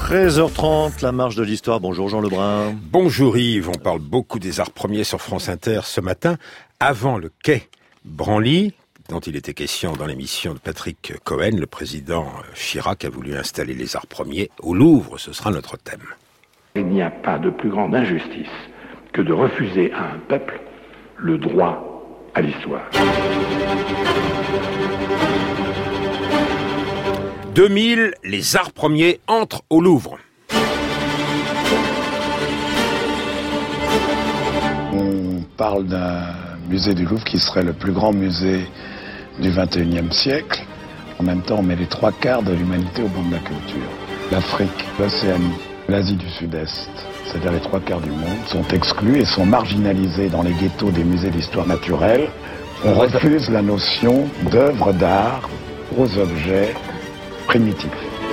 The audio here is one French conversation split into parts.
13h30, la marche de l'histoire. Bonjour Jean Lebrun. Bonjour Yves, on parle beaucoup des arts premiers sur France Inter ce matin, avant le quai Branly, dont il était question dans l'émission de Patrick Cohen. Le président Chirac a voulu installer les arts premiers au Louvre, ce sera notre thème. Il n'y a pas de plus grande injustice que de refuser à un peuple le droit à l'histoire. 2000, les arts premiers entrent au Louvre. On parle d'un musée du Louvre qui serait le plus grand musée du XXIe siècle. En même temps, on met les 3/4 de l'humanité au banc de la culture. L'Afrique, l'Océanie, l'Asie du Sud-Est, c'est-à-dire les 3/4 du monde, sont exclus et sont marginalisés dans les ghettos des musées d'histoire naturelle. On refuse la notion d'œuvre d'art aux objets primitifs.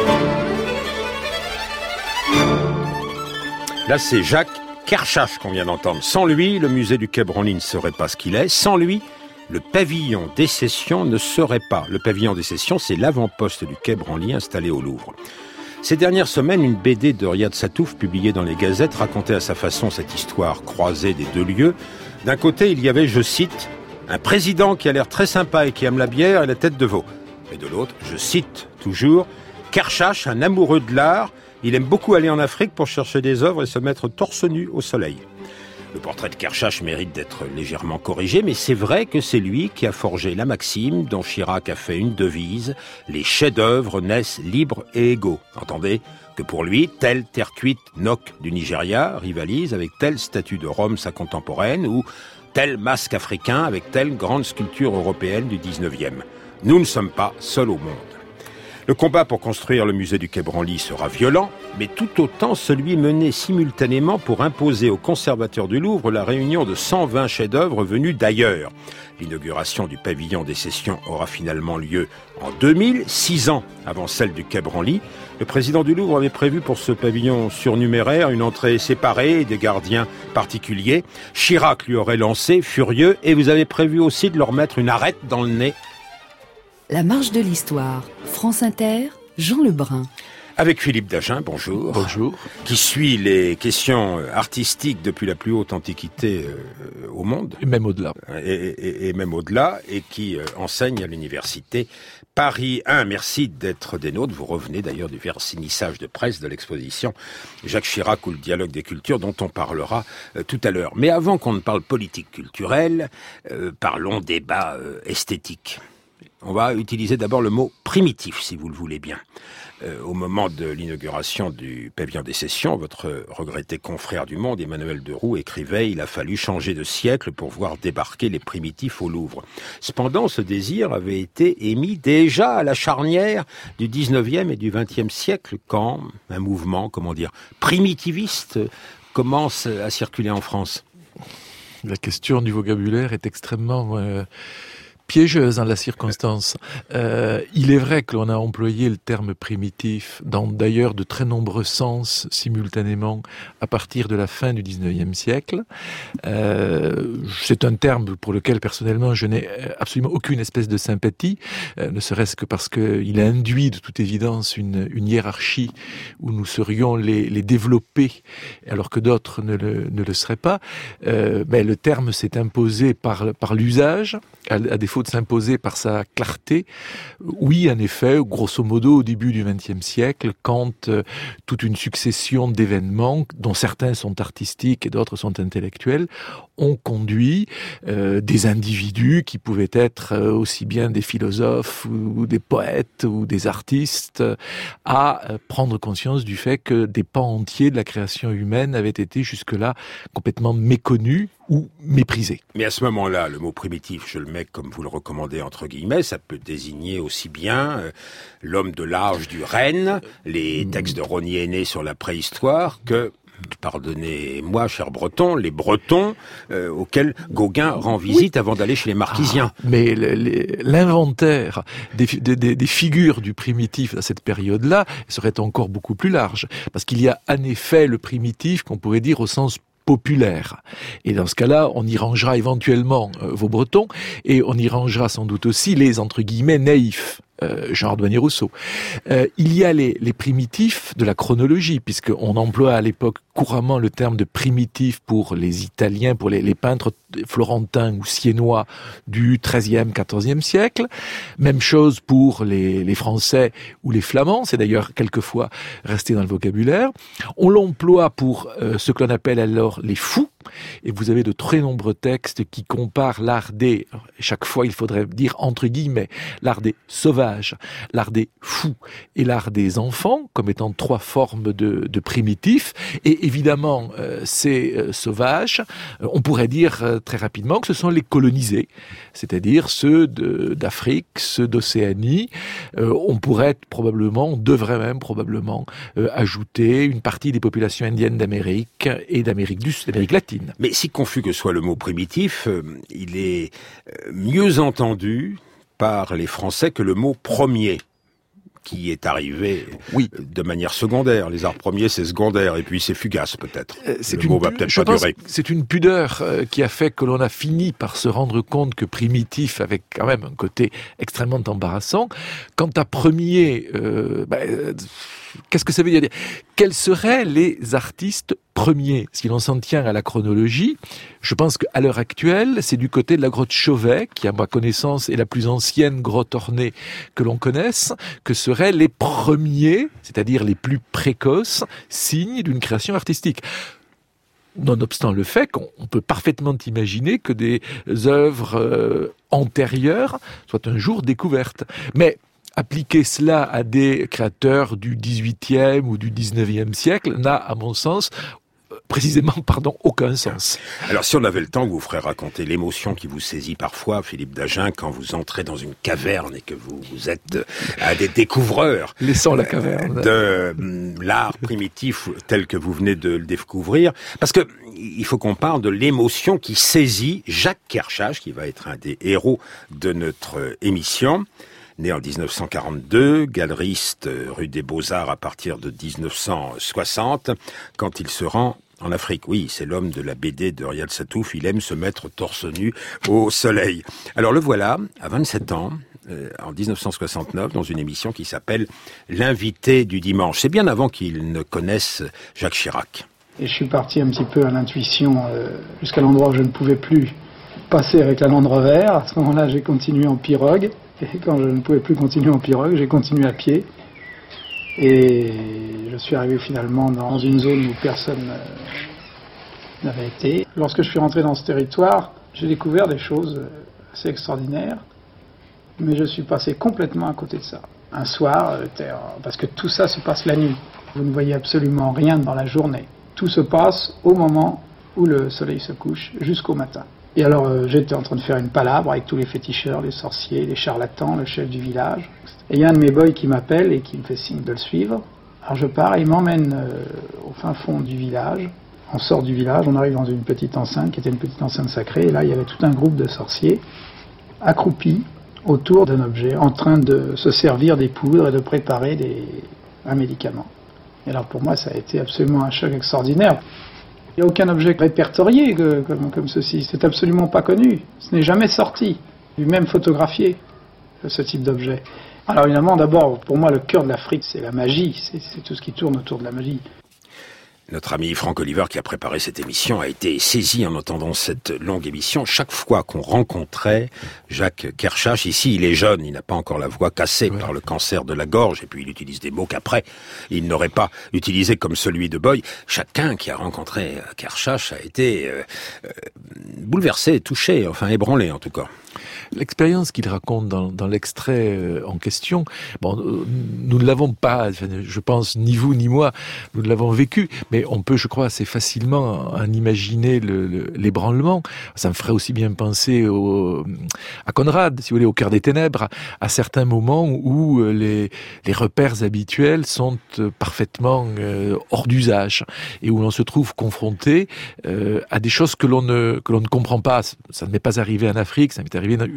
Là, c'est Jacques Kershach qu'on vient d'entendre. Sans lui, le musée du quai Branly ne serait pas ce qu'il est. Sans lui, le pavillon des sessions ne serait pas. Le pavillon des sessions, c'est l'avant-poste du quai Branly installé au Louvre. Ces dernières semaines, une BD de Riyad Sattouf, publiée dans les gazettes, racontait à sa façon cette histoire croisée des deux lieux. D'un côté, il y avait, je cite, « un président qui a l'air très sympa et qui aime la bière et la tête de veau ». Et de l'autre, je cite toujours, « Kershach, un amoureux de l'art, il aime beaucoup aller en Afrique pour chercher des œuvres et se mettre torse nu au soleil ». Le portrait de Kershach mérite d'être légèrement corrigé, mais c'est vrai que c'est lui qui a forgé la maxime dont Chirac a fait une devise, les chefs-d'œuvre naissent libres et égaux. Entendez que pour lui, telle terre cuite Nok du Nigeria rivalise avec telle statue de Rome sa contemporaine ou tel masque africain avec telle grande sculpture européenne du 19e. Nous ne sommes pas seuls au monde. Le combat pour construire le musée du quai Branly sera violent, mais tout autant celui mené simultanément pour imposer aux conservateurs du Louvre la réunion de 120 chefs-d'œuvre venus d'ailleurs. L'inauguration du pavillon des sessions aura finalement lieu en 2000, 6 ans avant celle du quai Branly. Le président du Louvre avait prévu pour ce pavillon surnuméraire une entrée séparée et des gardiens particuliers. Chirac lui aurait lancé, furieux, et vous avez prévu aussi de leur mettre une arête dans le nez. La marche de l'histoire, France Inter, Jean Lebrun. Avec Philippe Dagen, bonjour. Bonjour. Qui suit les questions artistiques depuis la plus haute antiquité au monde. Et même au-delà. Et même au-delà, et qui enseigne à l'université Paris 1. Merci d'être des nôtres. Vous revenez d'ailleurs du vernissage de presse de l'exposition Jacques Chirac ou le dialogue des cultures dont on parlera tout à l'heure. Mais avant qu'on ne parle politique culturelle, parlons débat esthétique. On va utiliser d'abord le mot primitif, si vous le voulez bien. Au moment de l'inauguration du pavillon des sessions, votre regretté confrère du Monde, Emmanuel Deroux, écrivait « Il a fallu changer de siècle pour voir débarquer les primitifs au Louvre ». Cependant, ce désir avait été émis déjà à la charnière du 19e et du 20e siècle, quand un mouvement, primitiviste commence à circuler en France. La question du vocabulaire est extrêmement piégeuse dans la circonstance. Il est vrai que l'on a employé le terme primitif dans d'ailleurs de très nombreux sens simultanément à partir de la fin du 19e siècle. C'est un terme pour lequel personnellement je n'ai absolument aucune espèce de sympathie, ne serait-ce que parce qu'il induit de toute évidence une hiérarchie où nous serions les développés alors que d'autres ne le seraient pas. Mais le terme s'est imposé par l'usage, à défaut de s'imposer par sa clarté. Oui, en effet, grosso modo, au début du XXe siècle, quand toute une succession d'événements, dont certains sont artistiques et d'autres sont intellectuels, ont conduit des individus qui pouvaient être aussi bien des philosophes ou des poètes ou des artistes à prendre conscience du fait que des pans entiers de la création humaine avaient été jusque-là complètement méconnus ou méprisés. Mais à ce moment-là, le mot primitif, je le mets comme vous le recommandez entre guillemets, ça peut désigner aussi bien l'homme de l'âge du renne, les textes de Rosny Aîné sur la préhistoire, que pardonnez-moi, cher Breton, les Bretons auxquels Gauguin rend visite avant d'aller chez les Marquisiens. Mais l'inventaire des figures du primitif à cette période-là serait encore beaucoup plus large. Parce qu'il y a en effet le primitif qu'on pourrait dire au sens populaire. Et dans ce cas-là, on y rangera éventuellement vos Bretons, et on y rangera sans doute aussi les, entre guillemets, naïfs. Jean Hardouin-Rousseau. Il y a les primitifs de la chronologie, puisqu'on emploie à l'époque couramment le terme de primitif pour les Italiens, pour les peintres florentins ou siennois du XIIIe, XIVe siècle. Même chose pour les Français ou les Flamands, c'est d'ailleurs quelquefois resté dans le vocabulaire. On l'emploie pour ce que l'on appelle alors les fous, et vous avez de très nombreux textes qui comparent l'art des, chaque fois il faudrait dire entre guillemets, l'art des sauvages, l'art des fous et l'art des enfants, comme étant trois formes de primitifs. Et évidemment, ces sauvages, on pourrait dire très rapidement que ce sont les colonisés, c'est-à-dire ceux d'Afrique, ceux d'Océanie. On pourrait on devrait même probablement ajouter une partie des populations indiennes d'Amérique et d'Amérique latine. Mais si confus que soit le mot primitif, il est mieux entendu par les Français que le mot premier, qui est arrivé de manière secondaire. Les arts premiers, c'est secondaire, et puis c'est fugace peut-être. Le mot va peut-être pas durer. C'est une pudeur qui a fait que l'on a fini par se rendre compte que primitif avait quand même un côté extrêmement embarrassant. Quant à premier, qu'est-ce que ça veut dire ? Quels seraient les artistes premiers ? Si l'on s'en tient à la chronologie, je pense qu'à l'heure actuelle, c'est du côté de la grotte Chauvet, qui à ma connaissance est la plus ancienne grotte ornée que l'on connaisse, que seraient les premiers, c'est-à-dire les plus précoces, signes d'une création artistique. Nonobstant le fait qu'on peut parfaitement imaginer que des œuvres antérieures soient un jour découvertes. Mais appliquer cela à des créateurs du XVIIIe ou du XIXe siècle n'a, à mon sens, précisément, aucun sens. Alors, si on avait le temps, vous ferait raconter l'émotion qui vous saisit parfois, Philippe d'Agen, quand vous entrez dans une caverne et que vous êtes à des découvreurs. Laissons la caverne. De l'art primitif tel que vous venez de le découvrir. Parce que, il faut qu'on parle de l'émotion qui saisit Jacques Kershach, qui va être un des héros de notre émission. Né en 1942, galeriste rue des Beaux-Arts à partir de 1960, quand il se rend en Afrique. Oui, c'est l'homme de la BD de Riyad Sattouf, il aime se mettre torse nu au soleil. Alors le voilà, à 27 ans, en 1969, dans une émission qui s'appelle « L'invité du dimanche ». C'est bien avant qu'il ne connaisse Jacques Chirac. Et je suis parti un petit peu à l'intuition jusqu'à l'endroit où je ne pouvais plus passer avec la Land Rover. À ce moment-là, j'ai continué en pirogue. Et quand je ne pouvais plus continuer en pirogue, j'ai continué à pied. Et je suis arrivé finalement dans une zone où personne n'avait été. Lorsque je suis rentré dans ce territoire, j'ai découvert des choses assez extraordinaires. Mais je suis passé complètement à côté de ça. Un soir, parce que tout ça se passe la nuit. Vous ne voyez absolument rien dans la journée. Tout se passe au moment où le soleil se couche, jusqu'au matin. Et alors, j'étais en train de faire une palabre avec tous les féticheurs, les sorciers, les charlatans, le chef du village. Et il y a un de mes boys qui m'appelle et qui me fait signe de le suivre. Alors je pars, il m'emmène au fin fond du village. On sort du village, on arrive dans une petite enceinte qui était une petite enceinte sacrée. Et là, il y avait tout un groupe de sorciers accroupis autour d'un objet, en train de se servir des poudres et de préparer un médicament. Et alors pour moi, ça a été absolument un choc extraordinaire. Il n'y a aucun objet répertorié comme ceci, c'est absolument pas connu, ce n'est jamais sorti, même photographié, ce type d'objet. Alors évidemment, d'abord, pour moi, le cœur de l'Afrique, c'est la magie, c'est tout ce qui tourne autour de la magie. Notre ami Franck Oliver, qui a préparé cette émission, a été saisi en entendant cette longue émission. Chaque fois qu'on rencontrait Jacques Kershach, ici il est jeune, il n'a pas encore la voix cassée par le cancer de la gorge, et puis il utilise des mots qu'après il n'aurait pas utilisés comme celui de Boy. Chacun qui a rencontré Kershach a été bouleversé, touché, enfin ébranlé en tout cas. L'expérience qu'il raconte dans l'extrait en question, nous ne l'avons pas, je pense, ni vous ni moi, nous ne l'avons vécu, mais on peut, je crois, assez facilement en imaginer l'ébranlement. Ça me ferait aussi bien penser à Conrad, si vous voulez, au cœur des ténèbres, à certains moments où les repères habituels sont parfaitement hors d'usage et où l'on se trouve confronté à des choses que l'on ne comprend pas. Ça ne m'est pas arrivé en Afrique, ça m'est arrivé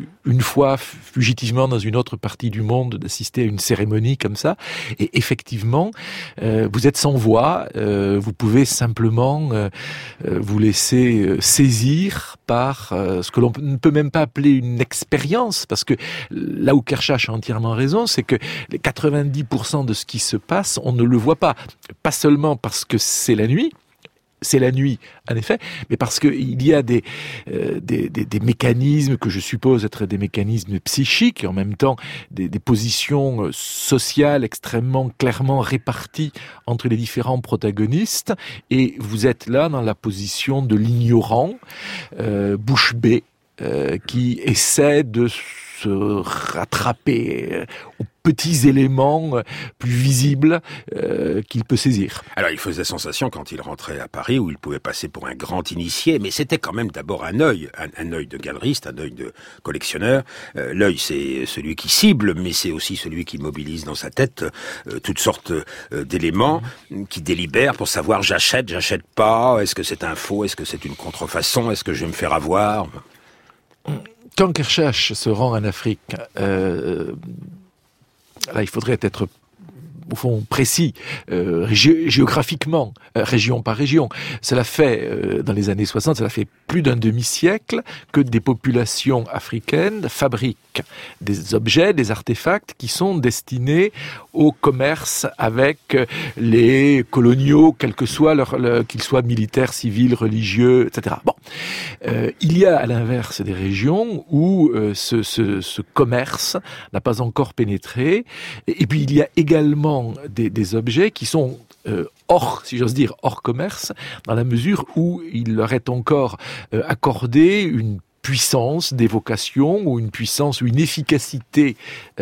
une fois fugitivement dans une autre partie du monde d'assister à une cérémonie comme ça. Et effectivement, vous êtes sans voix, vous pouvez simplement vous laisser saisir par ce que l'on ne peut même pas appeler une expérience, parce que là où Kershach a entièrement raison, c'est que les 90% de ce qui se passe, on ne le voit pas. Pas seulement parce que c'est la nuit, en effet, mais parce qu'il y a des mécanismes que je suppose être des mécanismes psychiques, et en même temps des positions sociales extrêmement clairement réparties entre les différents protagonistes, et vous êtes là dans la position de l'ignorant, bouche bée, qui essaie de se rattraper aux petits éléments plus visibles qu'il peut saisir. Alors il faisait sensation quand il rentrait à Paris, où il pouvait passer pour un grand initié, mais c'était quand même d'abord un œil de galeriste, un œil de collectionneur. L'œil, c'est celui qui cible, mais c'est aussi celui qui mobilise dans sa tête toutes sortes d'éléments, qui délibèrent pour savoir j'achète pas, est-ce que c'est un faux, est-ce que c'est une contrefaçon, est-ce que je vais me faire avoir. Quand Kershach se rend en Afrique, là, il faudrait être au fond précis, géographiquement, région par région. Cela fait, dans les années 60, cela fait plus d'un demi-siècle que des populations africaines fabriquent des objets, des artefacts qui sont destinés au commerce avec les coloniaux, quels que soient qu'ils soient militaires, civils, religieux, etc. Bon, il y a à l'inverse des régions où ce commerce n'a pas encore pénétré, et puis il y a également des objets qui sont hors, si j'ose dire, hors commerce, dans la mesure où il leur est encore accordé une puissance d'évocation ou une puissance ou une efficacité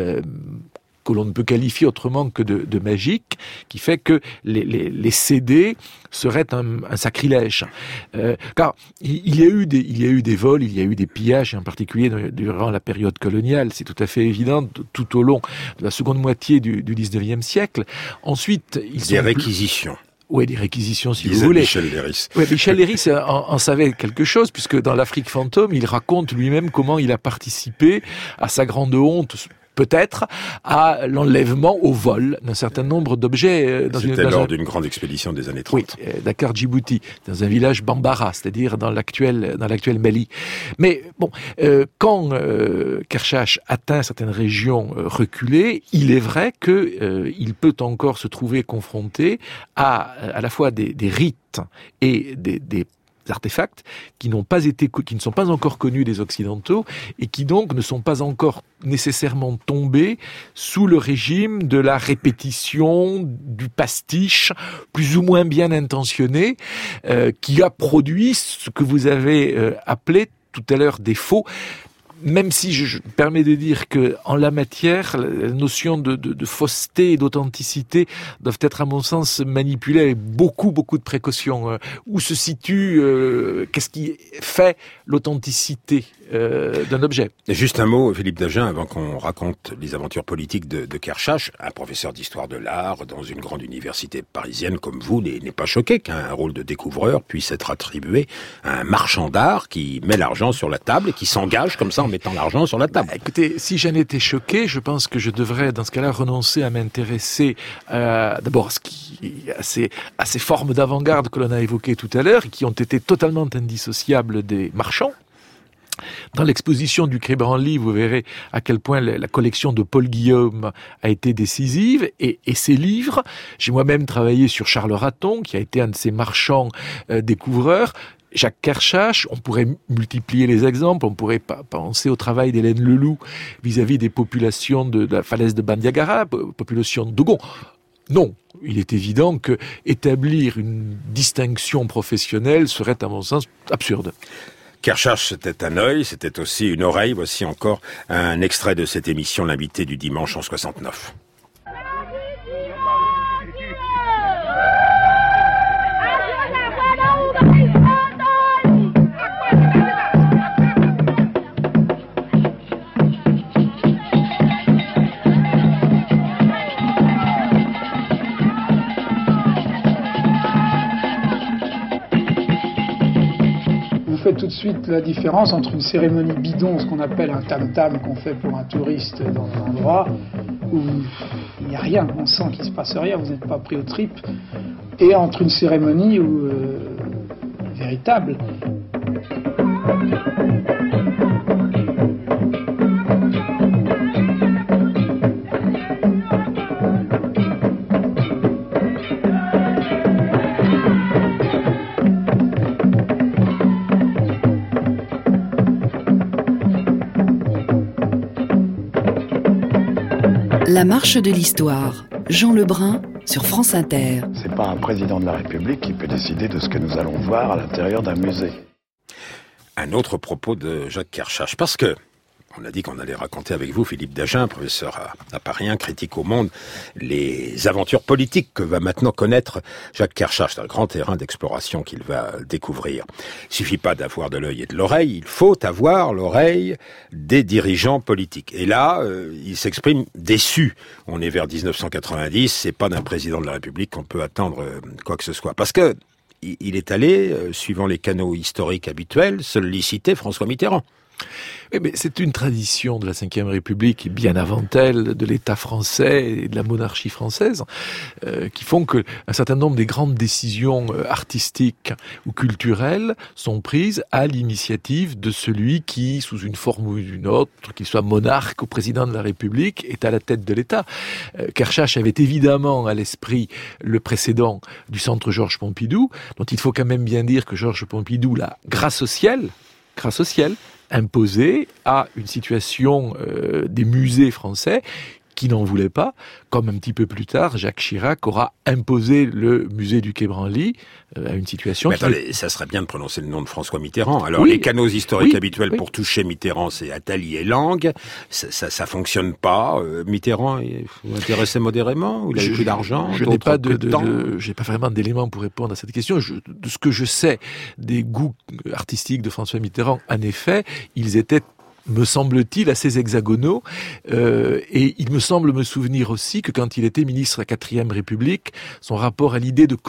que l'on ne peut qualifier autrement que de magique, qui fait que les céder serait un sacrilège. Car il y a eu des vols, il y a eu des pillages, et en particulier durant la période coloniale, c'est tout à fait évident, tout au long de la seconde moitié du 19e siècle. Ensuite, des réquisitions. Oui, des réquisitions, si vous voulez. Michel Léris. Oui, Michel Léris en savait quelque chose, puisque dans l'Afrique fantôme, il raconte lui-même comment il a participé, à sa grande honte, peut-être, à l'enlèvement au vol d'un certain nombre d'objets. C'était lors d'une grande expédition des années 30. Oui, Dakar-Djibouti, dans un village Bambara, c'est-à-dire dans l'actuel Mali. Mais bon, quand Kershach atteint certaines régions reculées, il est vrai qu'il peut encore se trouver confronté à la fois des rites et des artefacts qui ne sont pas encore connus des Occidentaux et qui donc ne sont pas encore nécessairement tombés sous le régime de la répétition, du pastiche, plus ou moins bien intentionné, qui a produit ce que vous avez appelé tout à l'heure des faux. Même si je me permets de dire que en la matière, la notion de fausseté et d'authenticité doivent être, à mon sens, manipulées avec beaucoup de précautions. Où se situe, qu'est-ce qui fait l'authenticité d'un objet? Et juste un mot, Philippe Dagen, avant qu'on raconte les aventures politiques de Kershach. Un professeur d'histoire de l'art dans une grande université parisienne comme vous n'est pas choqué qu'un rôle de découvreur puisse être attribué à un marchand d'art qui met l'argent sur la table et qui s'engage comme ça en mettant l'argent sur la table. Écoutez, si j'en étais choqué, je pense que je devrais, dans ce cas-là, renoncer à m'intéresser d'abord à ces formes d'avant-garde que l'on a évoquées tout à l'heure et qui ont été totalement indissociables des marchands. Dans l'exposition du Quai Branly, vous verrez à quel point la collection de Paul Guillaume a été décisive, et ses livres. J'ai moi-même travaillé sur Charles Raton, qui a été un de ces marchands découvreurs. Jacques Kershach, on pourrait multiplier les exemples, on pourrait penser au travail d'Hélène Leloup vis-à-vis des populations de la falaise de Bandiagara, population de Dogon. Non, il est évident que établir une distinction professionnelle serait, à mon sens, absurde. Kershach, c'était un œil, c'était aussi une oreille. Voici encore un extrait de cette émission, l'invité du dimanche en 69. fait tout de suite la différence entre une cérémonie bidon, ce qu'on appelle un tam-tam qu'on fait pour un touriste dans un endroit où il n'y a rien, on sent qu'il ne se passe rien, vous n'êtes pas pris aux tripes, et entre une cérémonie véritable. La marche de l'histoire, Jean Lebrun sur France Inter. C'est pas un président de la République qui peut décider de ce que nous allons voir à l'intérieur d'un musée. Un autre propos de Jacques Kershach, parce que on a dit qu'on allait raconter avec vous, Philippe Dagen, professeur à Paris 1, critique au Monde, les aventures politiques que va maintenant connaître Jacques Kershach. C'est un grand terrain d'exploration qu'il va découvrir. Il suffit pas d'avoir de l'œil et de l'oreille, il faut avoir l'oreille des dirigeants politiques. Et là, il s'exprime déçu. On est vers 1990, c'est pas d'un président de la République qu'on peut attendre quoi que ce soit. Parce que il est allé, suivant les canaux historiques habituels, solliciter François Mitterrand. Oui, mais c'est une tradition de la Ve République, et bien avant elle, de l'État français et de la monarchie française, qui font que un certain nombre des grandes décisions artistiques ou culturelles sont prises à l'initiative de celui qui, sous une forme ou une autre, qu'il soit monarque ou président de la République, est à la tête de l'État. Kershach avait évidemment à l'esprit le précédent du Centre Georges Pompidou, dont il faut quand même bien dire que Georges Pompidou l'a, grâce au ciel, imposé à une situation des musées français qui n'en voulaient pas, comme un petit peu plus tard, Jacques Chirac aura imposé le musée du Quai Branly à une situation... Mais attendez, ça serait bien de prononcer le nom de François Mitterrand. Alors, oui, les canaux historiques habituels pour toucher Mitterrand, c'est Attali et Lang. Ça fonctionne pas. Mitterrand est intéressé modérément, ou il a eu plus d'argent? Je n'ai pas j'ai pas vraiment d'éléments pour répondre à cette question. De ce que je sais des goûts artistiques de François Mitterrand, en effet, ils étaient, me semble-t-il, assez hexagonaux, et il me semble me souvenir aussi que quand il était ministre de la Quatrième République, son rapport à l'idée de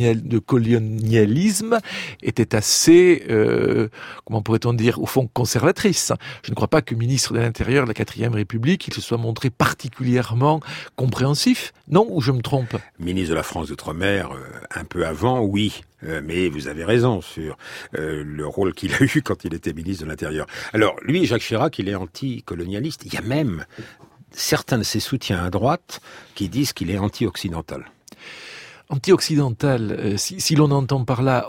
colonialisme était assez, comment pourrait-on dire, au fond conservatrice. Je ne crois pas que ministre de l'Intérieur de la Quatrième République, il se soit montré particulièrement compréhensif. Non, ou je me trompe? Ministre de la France d'Outre-mer, un peu avant, oui. Mais vous avez raison sur le rôle qu'il a eu quand il était ministre de l'Intérieur. Alors, lui, Jacques Chirac, il est anticolonialiste. Il y a même certains de ses soutiens à droite qui disent qu'il est anti-occidental. Anti-occidental, si l'on entend par là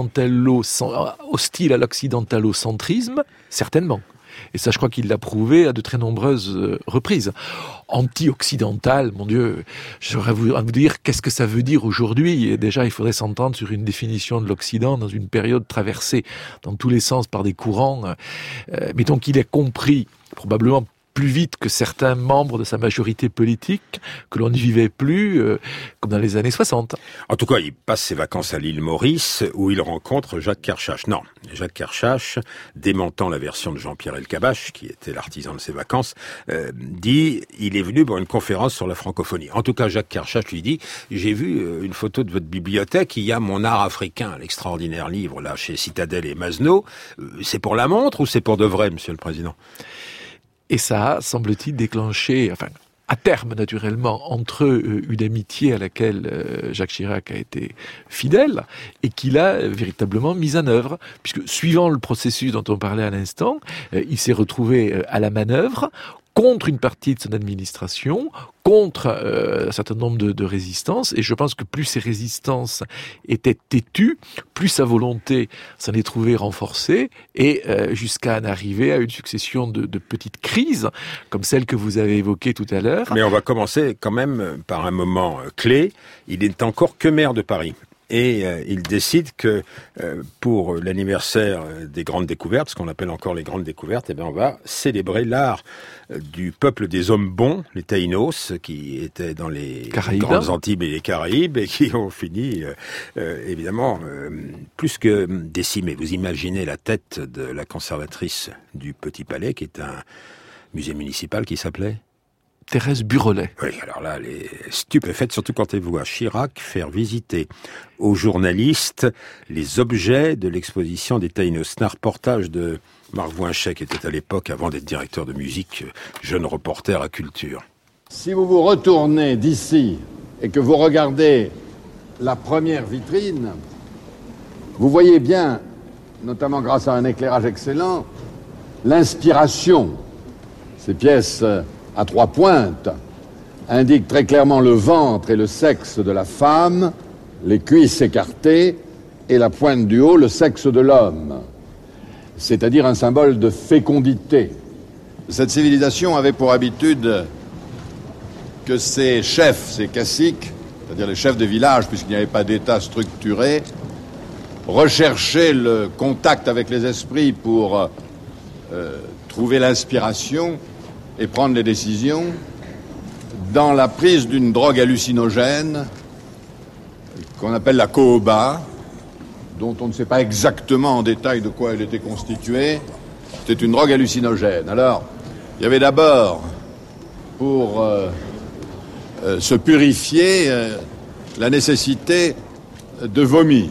hostile à l'occidentalocentrisme, certainement. Et ça, je crois qu'il l'a prouvé à de très nombreuses reprises. Anti-occidental, mon Dieu, j'aurais à vous dire qu'est-ce que ça veut dire aujourd'hui. Et déjà, il faudrait s'entendre sur une définition de l'Occident dans une période traversée dans tous les sens par des courants. Mettons qu'il ait compris, probablement plus vite que certains membres de sa majorité politique, que l'on n'y vivait plus comme dans les années 60. En tout cas, il passe ses vacances à l'île Maurice, où il rencontre Jacques Kershach. Non, Jacques Kershach, démentant la version de Jean-Pierre Elkabbach, qui était l'artisan de ses vacances, dit il est venu pour une conférence sur la francophonie. En tout cas, Jacques Kershach lui dit j'ai vu une photo de votre bibliothèque, il y a Mon art africain, l'extraordinaire livre là chez Citadel et Masneau. C'est pour la montre ou c'est pour de vrai, Monsieur le Président? Et ça a, semble-t-il, déclenché, enfin, à terme, naturellement, entre eux, une amitié à laquelle Jacques Chirac a été fidèle et qu'il a véritablement mise en œuvre. Puisque, suivant le processus dont on parlait à l'instant, il s'est retrouvé à la manœuvre contre une partie de son administration, contre un certain nombre de résistances, et je pense que plus ces résistances étaient têtues, plus sa volonté s'en est trouvée renforcée, et jusqu'à en arriver à une succession de petites crises, comme celle que vous avez évoquée tout à l'heure. Mais on va commencer quand même par un moment clé. Il n'est encore que maire de Paris. Et il décide que pour l'anniversaire des grandes découvertes, ce qu'on appelle encore les grandes découvertes, eh bien on va célébrer l'art du peuple des hommes bons, les Taïnos, qui étaient dans les grandes Antilles et les Caraïbes, et qui ont fini, évidemment, plus que décimés. Vous imaginez la tête de la conservatrice du Petit Palais, qui est un musée municipal qui s'appelait Thérèse Burollet. Oui, alors là, elle est stupéfaite, surtout quand elle voit Chirac faire visiter aux journalistes les objets de l'exposition des Taïnos. C'est un reportage de Marc Voinchet, qui était à l'époque, avant d'être directeur de musique, jeune reporter à Culture. Si vous vous retournez d'ici et que vous regardez la première vitrine, vous voyez bien, notamment grâce à un éclairage excellent, l'inspiration. Ces pièces à 3 pointes indiquent très clairement le ventre et le sexe de la femme, les cuisses écartées et la pointe du haut, le sexe de l'homme. C'est-à-dire un symbole de fécondité. Cette civilisation avait pour habitude que ses chefs, ses caciques, c'est-à-dire les chefs de village, puisqu'il n'y avait pas d'État structuré, recherchaient le contact avec les esprits pour trouver l'inspiration et prendre les décisions dans la prise d'une drogue hallucinogène qu'on appelle la cohoba, dont on ne sait pas exactement en détail de quoi elle était constituée. C'était une drogue hallucinogène. Alors, il y avait d'abord, pour se purifier, la nécessité de vomir.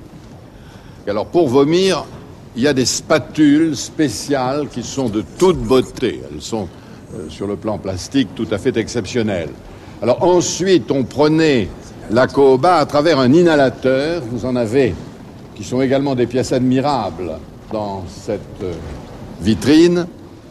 Alors, pour vomir, il y a des spatules spéciales qui sont de toute beauté. Elles sont, sur le plan plastique, tout à fait exceptionnelles. Alors, ensuite, on prenait la cohoba à travers un inhalateur. Vous en avez, qui sont également des pièces admirables dans cette vitrine,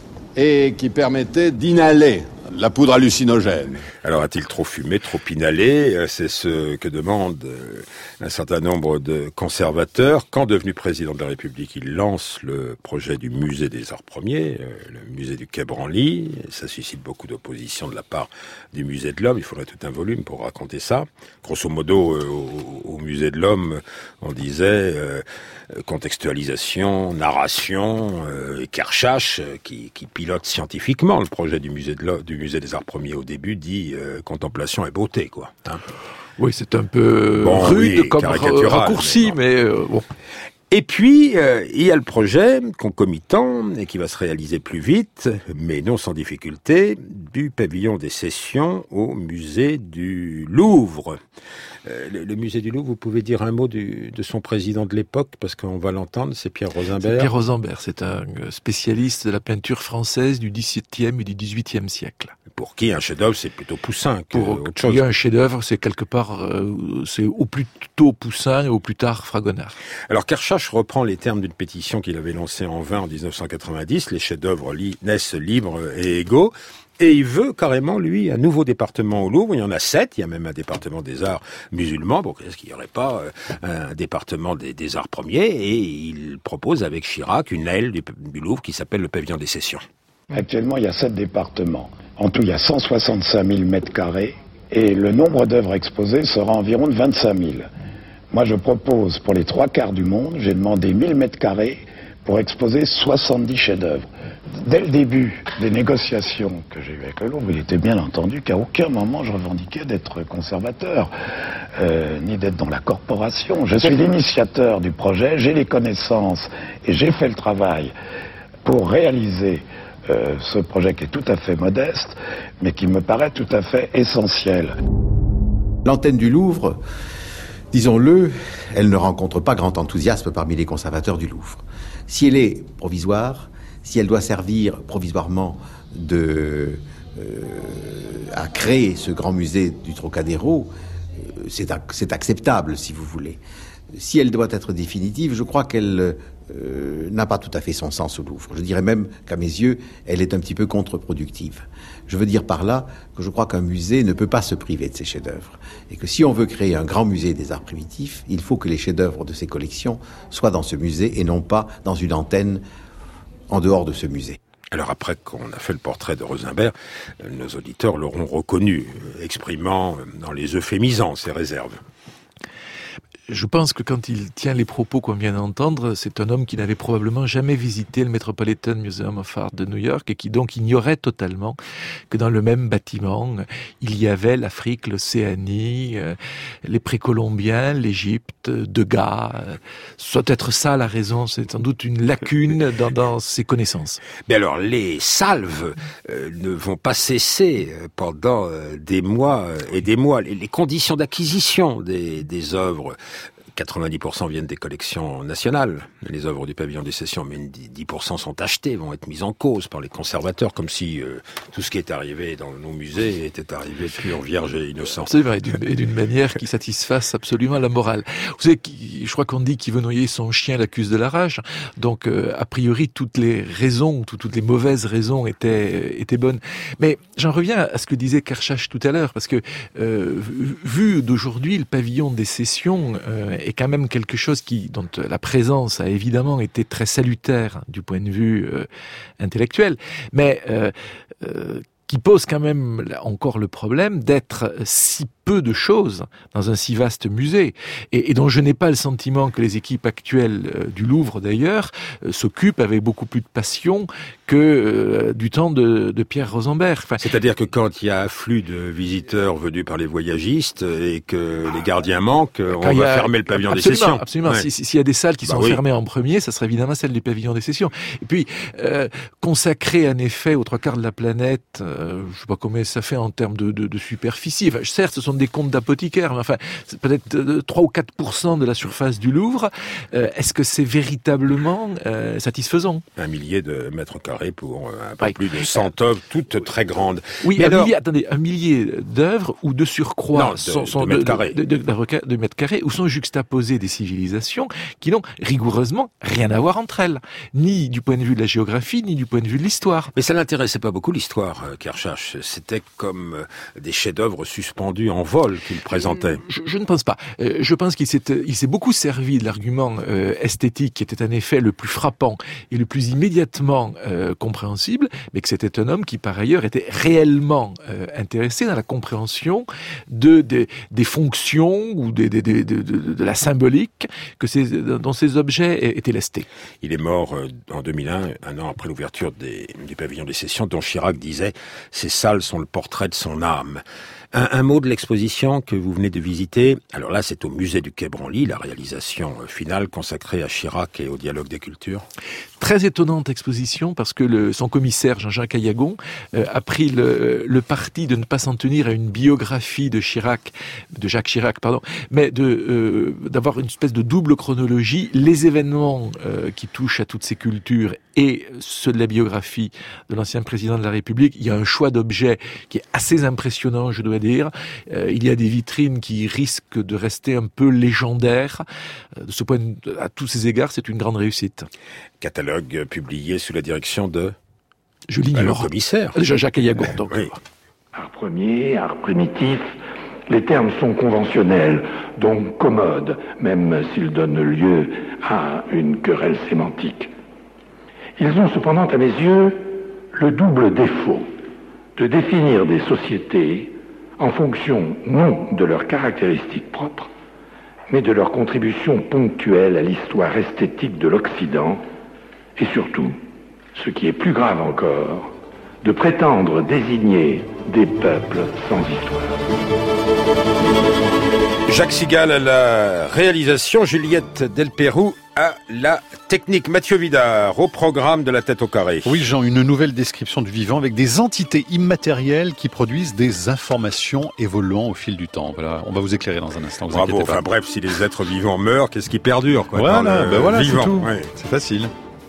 et qui permettaient d'inhaler la poudre hallucinogène. Alors, a-t-il trop fumé, trop inhalé? C'est ce que demande un certain nombre de conservateurs. Quand devenu président de la République, il lance le projet du musée des Arts Premiers, le musée du Quai Branly. Ça suscite beaucoup d'opposition de la part du musée de l'Homme. Il faudrait tout un volume pour raconter ça. Grosso modo, au musée de l'Homme, on disait contextualisation, narration, Kershach, qui pilote scientifiquement le projet du musée des Arts Premiers au début, dit contemplation et beauté, quoi. Hein. Oui, c'est un peu rude comme raccourci, mais bon. Et puis, il y a le projet concomitant, et qui va se réaliser plus vite, mais non sans difficulté, du pavillon des sessions au musée du Louvre. Le musée du Louvre, vous pouvez dire un mot de son président de l'époque, parce qu'on va l'entendre, c'est Pierre Rosenberg. C'est Pierre Rosenberg, c'est un spécialiste de la peinture française du XVIIe et du XVIIIe siècle. Pour qui un chef-d'œuvre, c'est plutôt Poussin que autre chose. Pour qui un chef-d'œuvre, c'est quelque part, c'est au plus tôt Poussin et au plus tard Fragonard. Alors Kershach reprend les termes d'une pétition qu'il avait lancée en vain en 1990, les chefs-d'œuvre naissent libres et égaux. Et il veut carrément, lui, un nouveau département au Louvre. Il y en a 7. Il y a même un département des arts musulmans. Bon, est-ce qu'il n'y aurait pas un département des arts premiers? Et il propose avec Chirac une aile du Louvre qui s'appelle le pavillon des sessions. Actuellement, il y a 7 départements. En tout, il y a 165 000 mètres carrés. Et le nombre d'œuvres exposées sera environ de 25 000. Moi, je propose, pour les 3/4 du monde, j'ai demandé 1000 mètres carrés pour exposer 70 chefs-d'œuvre. Dès le début des négociations que j'ai eues avec le Louvre, il était bien entendu qu'à aucun moment je revendiquais d'être conservateur, ni d'être dans la corporation. Je suis l'initiateur du projet, j'ai les connaissances et j'ai fait le travail pour réaliser ce projet qui est tout à fait modeste, mais qui me paraît tout à fait essentiel. L'antenne du Louvre, disons-le, elle ne rencontre pas grand enthousiasme parmi les conservateurs du Louvre. Si elle est provisoire, si elle doit servir provisoirement à créer ce grand musée du Trocadéro, c'est acceptable, si vous voulez. Si elle doit être définitive, je crois qu'elle n'a pas tout à fait son sens au Louvre. Je dirais même qu'à mes yeux, elle est un petit peu contre-productive. Je veux dire par là que je crois qu'un musée ne peut pas se priver de ses chefs-d'œuvre. Et que si on veut créer un grand musée des arts primitifs, il faut que les chefs-d'œuvre de ses collections soient dans ce musée et non pas dans une antenne en dehors de ce musée. Alors après qu'on a fait le portrait de Rosenberg, nos auditeurs l'auront reconnu, exprimant dans les euphémisants ses réserves. Je pense que quand il tient les propos qu'on vient d'entendre, c'est un homme qui n'avait probablement jamais visité le Metropolitan Museum of Art de New York et qui donc ignorait totalement que dans le même bâtiment, il y avait l'Afrique, l'Océanie, les précolombiens, l'Égypte, Degas. Soit être ça la raison, c'est sans doute une lacune dans ses connaissances. Mais alors, les salves ne vont pas cesser pendant des mois et des mois. Les conditions d'acquisition des œuvres, 90% viennent des collections nationales, les œuvres du pavillon des sessions, mais 10% sont achetées, vont être mises en cause par les conservateurs, comme si tout ce qui est arrivé dans nos musées était arrivé pur, vierge et innocent. C'est vrai, et d'une manière qui satisfasse absolument la morale. Vous savez, je crois qu'on dit qui veut noyer son chien l'accuse de la rage, donc a priori toutes les raisons, toutes les mauvaises raisons étaient bonnes. Mais j'en reviens à ce que disait Kershach tout à l'heure, parce que vu d'aujourd'hui, le pavillon des sessions est quand même quelque chose dont la présence a évidemment été très salutaire du point de vue intellectuel, mais qui pose quand même encore le problème d'être si peu de choses dans un si vaste musée, et dont je n'ai pas le sentiment que les équipes actuelles du Louvre d'ailleurs s'occupent avec beaucoup plus de passion que du temps de Pierre Rosenberg. Enfin, c'est-à-dire que quand il y a afflux de visiteurs venus par les voyagistes et que les gardiens manquent, on va fermer le pavillon des sessions. Absolument. Ouais. S'il y a des salles qui sont fermées en premier, ça sera évidemment celle du pavillon des sessions. Et puis, consacrer en effet aux 3/4 de la planète, je sais pas combien ça fait en termes de superficie. Enfin, certes, ce sont des comptes d'apothicaires, mais enfin, c'est peut-être 3 ou 4% de la surface du Louvre. Est-ce que c'est véritablement satisfaisant? 1 millier de mètres carrés pour un peu plus de 100 œuvres, toutes très grandes. Oui, mais un millier d'œuvres ou de surcroît de mètres carrés. De mètres carrés, où sont juxtaposées des civilisations qui n'ont rigoureusement rien à voir entre elles, ni du point de vue de la géographie, ni du point de vue de l'histoire. Mais ça n'intéressait pas beaucoup l'histoire, Kershach. C'était comme des chefs-d'œuvre suspendus en vol qu'il présentait. Je ne pense pas. Je pense qu'il s'est beaucoup servi de l'argument esthétique qui était en effet le plus frappant et le plus immédiatement compréhensible, mais que c'était un homme qui par ailleurs était réellement intéressé dans la compréhension des fonctions ou de la symbolique dont ces objets étaient lestés. Il est mort en 2001, un an après l'ouverture du pavillon des sessions, dont Chirac disait « Ces salles sont le portrait de son âme ». Un mot de l'exposition que vous venez de visiter. Alors là, c'est au musée du Quai Branly, la réalisation finale consacrée à Chirac et au dialogue des cultures. Très étonnante exposition parce que son commissaire, Jean-Jacques Ayagon, a pris le parti de ne pas s'en tenir à une biographie de Jacques Chirac, mais d'avoir une espèce de double chronologie, les événements qui touchent à toutes ces cultures et ceux de la biographie de l'ancien président de la République. Il y a un choix d'objets qui est assez impressionnant, je dois dire. Il y a des vitrines qui risquent de rester un peu légendaires. De ce point à tous ces égards, c'est une grande réussite. Catalogue publié sous la direction de... Je l'ignore. Le commissaire. Jacques Ayagon, donc. Oui. Art premier, art primitif, les termes sont conventionnels, donc commodes, même s'ils donnent lieu à une querelle sémantique. Ils ont cependant, à mes yeux, le double défaut de définir des sociétés en fonction non de leurs caractéristiques propres, mais de leur contribution ponctuelle à l'histoire esthétique de l'Occident, et surtout, ce qui est plus grave encore, de prétendre désigner des peuples sans histoire. Jacques Sigal à la réalisation, Juliette Delpérou à la technique, Mathieu Vidard au programme de La Tête au Carré. Oui Jean, une nouvelle description du vivant avec des entités immatérielles qui produisent des informations évoluant au fil du temps. Voilà, on va vous éclairer dans un instant. Bravo, enfin bref, si les êtres vivants meurent, qu'est-ce qui perdure quoi, voilà, voilà, c'est tout. Ouais. C'est facile.